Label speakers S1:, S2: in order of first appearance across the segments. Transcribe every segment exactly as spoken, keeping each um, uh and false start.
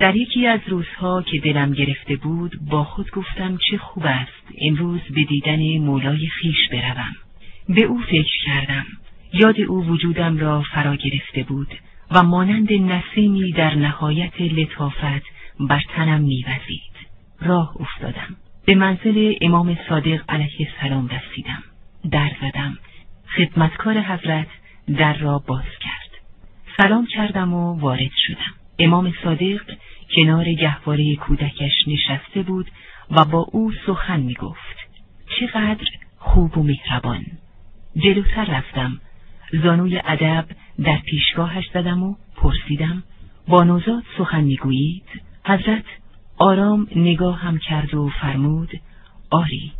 S1: در یکی از روزها که دلم گرفته بود با خود گفتم چه خوب است امروز به دیدن مولای خیش بروم. به او فکر کردم. یاد او وجودم را فرا گرفته بود و مانند نسیمی در نهایت لطافت بر تنم می‌وزید. راه افتادم. به منزل امام صادق علیه السلام رسیدم. در زدم. خدمتکار حضرت در را باز کرد. سلام کردم و وارد شدم. امام صادق کنار گهواره کودکش نشسته بود و با او سخن می گفت. چقدر خوب و مهربان. جلوتر رفتم. زانوی ادب در پیشگاهش زدم و پرسیدم با نوزاد سخن می گویید؟ حضرت آرام نگاه هم کرد و فرمود آری.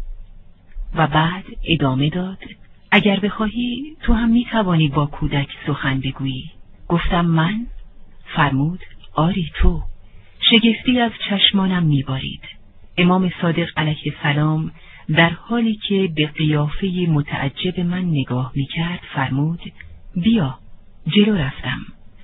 S1: و بعد ادامه داد اگر بخواهی تو هم می توانی با کودک سخن بگویی. گفتم من؟ فرمود آری تو. شگفتی از چشمانم می بارید. امام صادق علیه السلام در حالی که به قیافه متعجب من نگاه می کرد فرمود بیا. جلو رفتم.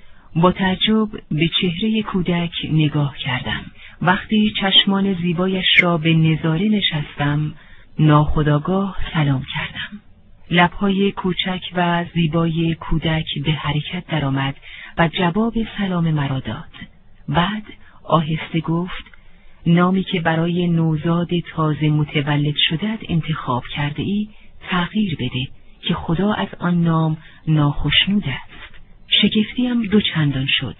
S1: با تعجب به چهره کودک نگاه کردم. وقتی چشمان زیبایش را به نظاره نشستم ناخودآگاه سلام کردم. لبهای کوچک و زیبای کودک به حرکت درآمد و جواب سلام مرا داد. بعد آهسته گفت نامی که برای نوزاد تازه متولد شده‌ات انتخاب کرده ای تغییر بده که خدا از آن نام ناخشنود است. شگفتیم دو چندان شد.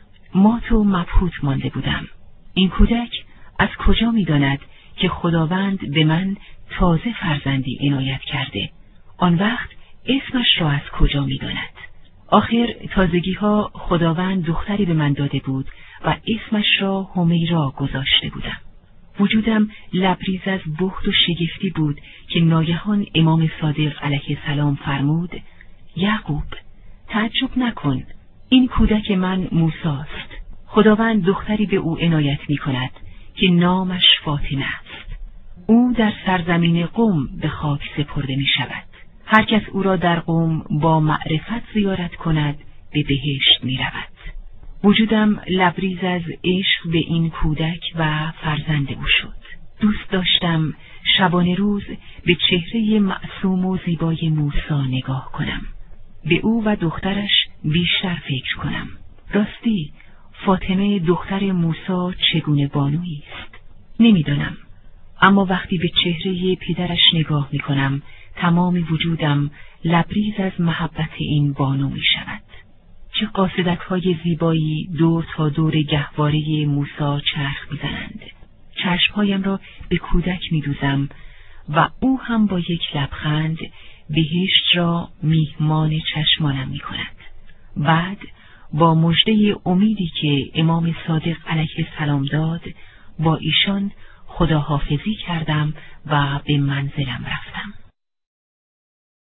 S1: مات و مبهوت مانده بودم. این کودک از کجا می داند که خداوند به من تازه فرزندی عنایت کرده؟ آن وقت اسمش را از کجا می داند؟ آخر تازگی ها خداوند دختری به من داده بود و اسمش را همیرا گذاشته بودم. وجودم لبریز از بهت و شگفتی بود که ناگهان امام صادق علیه السلام فرمود یعقوب تعجب نکن، این کودک من موسی است. خداوند دختری به او عنایت می کند که نامش فاطمه است. او در سرزمین قم به خاک سپرده می شود. هر کس او را در قم با معرفت زیارت کند به بهشت می رود. وجودم لبریز از عشق به این کودک و فرزند او شد. دوست داشتم شبانه روز به چهره معصوم و زیبای موسی نگاه کنم. به او و دخترش بیشتر فکر کنم. راستی فاطمه دختر موسی چگونه بانویی است؟ نمیدانم. اما وقتی به چهره پدرش نگاه می کنم تمام وجودم لبریز از محبت این بانو می شود. چه قاصدک های زیبایی دور تا دور گهواره موسی چرخ می زنند. چشمهایم را به کودک می دوزم و او هم با یک لبخند بهشت را میهمان چشمانم می کند. بعد با مژده امیدی که امام صادق علیه السلام داد با ایشان خداحافظی کردم و به منزلم رفتم.